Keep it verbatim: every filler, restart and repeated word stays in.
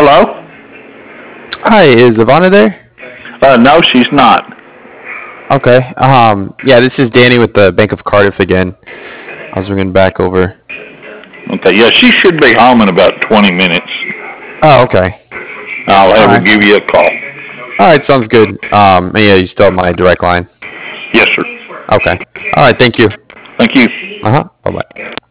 Hello? Hi, is Ivana there? Uh, no, she's not. Okay. Um, yeah, this is Danny with the Bank of Cardiff again. I was ringing back over. Okay, yeah, she should be home in about twenty minutes. Oh, okay. I'll All have her right. give you a call. All right, sounds good. Um, and yeah, you still have my direct line. Yes, sir. Okay. All right, thank you. Thank you. Uh huh. Bye bye.